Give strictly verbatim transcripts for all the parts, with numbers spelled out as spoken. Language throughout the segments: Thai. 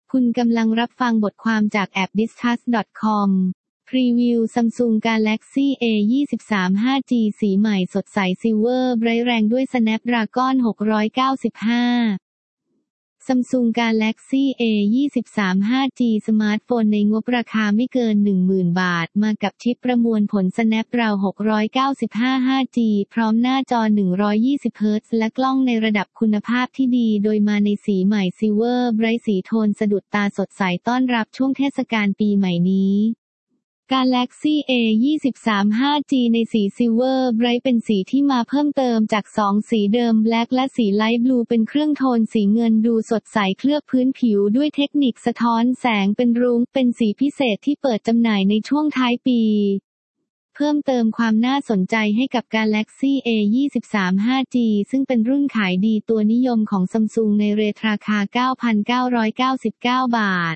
คุณกำลังรับฟังบทความจากแอป ดิสคัส ดอท คอม พรีวิว Samsung Galaxy เอ ยี่สิบสาม ห้าจี สีใหม่สดใสซิลเวอร์ไบรท์แรงด้วย Snapdragon หกร้อยเก้าสิบห้า Samsung Galaxy เอ ยี่สิบสาม ห้าจี สมาร์ทโฟนในงบราคาไม่เกิน หนึ่งหมื่น บาทมากับชิปประมวลผล Snapdragon หกร้อยเก้าสิบห้า ห้าจี พร้อมหน้าจอ หนึ่งร้อยยี่สิบ เฮิร์ตซ์ และกล้องในระดับคุณภาพที่ดีโดยมาในสีใหม่ซิลเวอร์ไบรท์สีโทนสะดุดตาสดใสต้อนรับช่วงเทศกาลปีใหม่นี้ Galaxy เอ ยี่สิบสาม ห้าจี ในสีซิลเวอร์ไบรท์เป็นสีที่มาเพิ่มเติมจากสองสีเดิม Black และสีไลท์บลูเป็นเครื่องโทนสีเงินดูสดใสเคลือบพื้นผิวด้วยเทคนิคสะท้อนแสงเป็นรุ้งเป็นสีพิเศษที่เปิดจำหน่ายในช่วงท้ายปีเพิ่มเติมความน่าสนใจให้กับ Galaxy เอ ยี่สิบสาม ห้าจี ซึ่งเป็นรุ่นขายดีตัวนิยมของ Samsung ในเรทราคา เก้าพันเก้าร้อยเก้าสิบเก้า บาท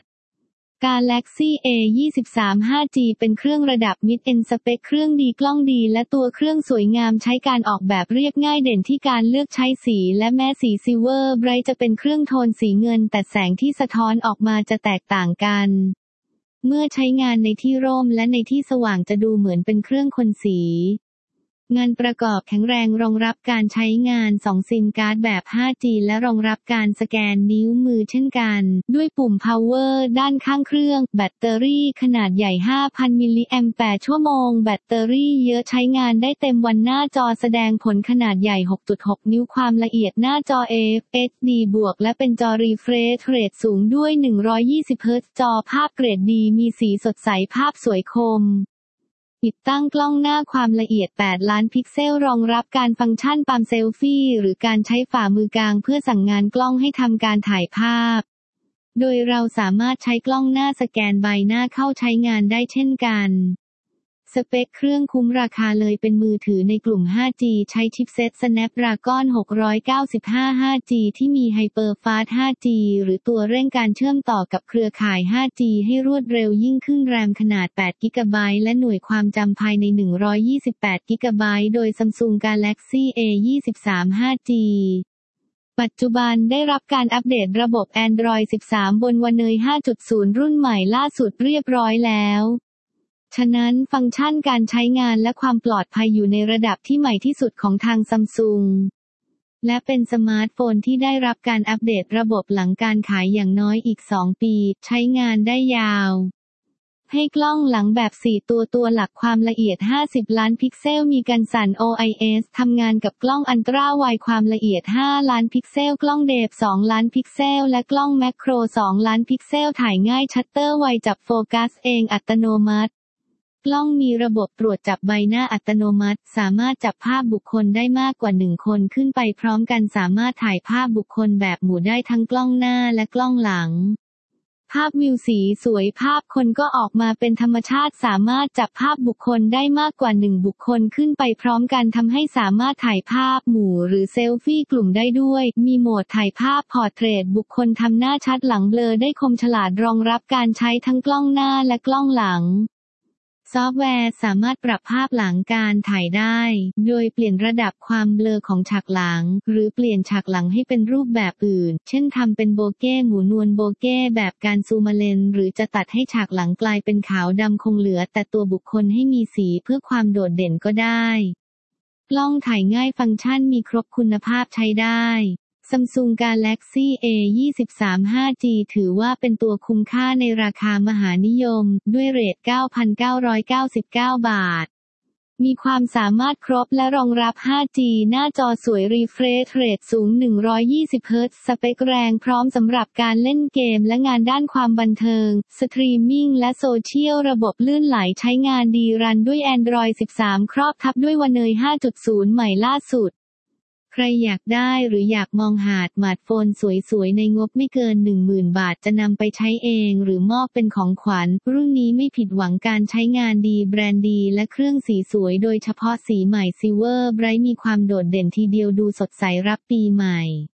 Galaxy เอ ยี่สิบสาม ห้าจี เป็นเครื่องระดับ Mid-end สเปคเครื่องดีกล้องดีและตัวเครื่องสวยงามใช้การออกแบบเรียบง่ายเด่นที่การเลือกใช้สีและแม้สีซิลเวอร์ไบรท์จะเป็นเครื่องโทนสีเงินแต่แสงที่สะท้อนออกมาจะแตกต่างกันเมื่อใช้งานในที่ร่มและในที่สว่างจะดูเหมือนเป็นเครื่องคนสีงานประกอบแข็งแรงรองรับการใช้งานสองซิมการ์ดแบบ ห้าจี และรองรับการสแกนนิ้วมือเช่นกันด้วยปุ่ม Power ด้านข้างเครื่องแบตเตอรี่ขนาดใหญ่ ห้าพัน มิลลิแอมป์ ชั่วโมงแบตเตอรี่เยอะใช้งานได้เต็มวันหน้าจอแสดงผลขนาดใหญ่ หกจุดหก นิ้วความละเอียดหน้าจอ เอ เอฟ ดี บวกและเป็นจอ Refresh Rate สูงด้วย หนึ่งร้อยยี่สิบ เฮิร์ตซ์จอภาพเกรดดีมีสีสดใสภาพสวยคมติดตั้งกล้องหน้าความละเอียด แปด ล้านพิกเซลรองรับการฟังก์ชันปั๊มเซลฟี่หรือการใช้ฝ่ามือกลางเพื่อสั่งงานกล้องให้ทำการถ่ายภาพโดยเราสามารถใช้กล้องหน้าสแกนใบหน้าเข้าใช้งานได้เช่นกันสเปคเครื่องคุ้มราคาเลยเป็นมือถือในกลุ่ม ห้าจี ใช้ชิปเซ็ต Snapdragon หกร้อยเก้าสิบห้า ห้าจี ที่มี Hyperfast ห้าจี หรือตัวเร่งการเชื่อมต่อกับเครือข่าย ห้าจี ให้รวดเร็วยิ่งขึ้นแรมขนาด แปด กิกะไบต์ และหน่วยความจำภายใน หนึ่งร้อยยี่สิบแปด กิกะไบต์ โดย Samsung Galaxy เอ ยี่สิบสาม ห้าจี ปัจจุบันได้รับการอัปเดตระบบ Android สิบสาม บน One UI ห้าจุดศูนย์ รุ่นใหม่ล่าสุดเรียบร้อยแล้วฉะนั้นฟังก์ชันการใช้งานและความปลอดภัยอยู่ในระดับที่ใหม่ที่สุดของทาง Samsung และเป็นสมาร์ทโฟนที่ได้รับการอัปเดตระบบหลังการขายอย่างน้อยอีกสองปีใช้งานได้ยาวให้กล้องหลังแบบ สี่ ตัวตัวหลักความละเอียด ห้าสิบ ล้านพิกเซลมีกันสั่น โอ ไอ เอส ทำงานกับกล้องอัลตราไวด์ความละเอียด ห้า ล้านพิกเซลกล้องเดฟ สอง ล้านพิกเซลและกล้องแมคโคร สอง ล้านพิกเซลถ่ายง่ายชัตเตอร์ไวจับโฟกัสเองอัตโนมัติกล้องมีระบบตรวจจับใบหน้าอัตโนมัติสามารถจับภาพบุคคลได้มากกว่าหนึ่งคนขึ้นไปพร้อมกันสามารถถ่ายภาพบุคคลแบบหมู่ได้ทั้งกล้องหน้าและกล้องหลังภาพวิวสีสวยภาพคนก็ออกมาเป็นธรรมชาติสามารถจับภาพบุคคลได้มากกว่าหนึ่งบุคคลขึ้นไปพร้อมกันทำให้สามารถถ่ายภาพหมู่หรือเซลฟี่กลุ่มได้ด้วยมีโหมดถ่ายภาพพอร์เทรตบุคคลทำหน้าชัดหลังเบลอได้คมฉลาดรองรับการใช้ทั้งกล้องหน้าและกล้องหลังซอฟต์แวร์สามารถปรับภาพหลังการถ่ายได้โดยเปลี่ยนระดับความเบลอของฉากหลังหรือเปลี่ยนฉากหลังให้เป็นรูปแบบอื่นเช่นทำเป็นโบเก้หมูนวลโบเก้แบบการซูมเลนหรือจะตัดให้ฉากหลังกลายเป็นขาวดำคงเหลือแต่ตัวบุคคลให้มีสีเพื่อความโดดเด่นก็ได้กล้องถ่ายง่ายฟังก์ชันมีครบคุณภาพใช้ได้Samsung Galaxy เอ ยี่สิบสาม ห้าจี ถือว่าเป็นตัวคุ้มค่าในราคามหานิยมด้วยเรท เก้าพันเก้าร้อยเก้าสิบเก้า บาทมีความสามารถครบและรองรับ ห้าจี หน้าจอสวย Refresh Rate สูง หนึ่งร้อยยี่สิบ เฮิร์ตซ์สเปคแรงพร้อมสำหรับการเล่นเกมและงานด้านความบันเทิงสตรีมมิ่งและโซเชียลระบบลื่นไหลใช้งานดีรันด้วย Android สิบสาม ครอบทับด้วย One UI ห้าจุดศูนย์ ใหม่ล่าสุดใครอยากได้หรืออยากมองหาสมาร์ทโฟนสวยๆในงบไม่เกิน หนึ่งหมื่น บาทจะนำไปใช้เองหรือมอบเป็นของขวัญรุ่นนี้ไม่ผิดหวังการใช้งานดีแบรนด์ดีและเครื่องสีสวยโดยเฉพาะสีใหม่ซิลเวอร์ไบรท์มีความโดดเด่นทีเดียวดูสดใสรับปีใหม่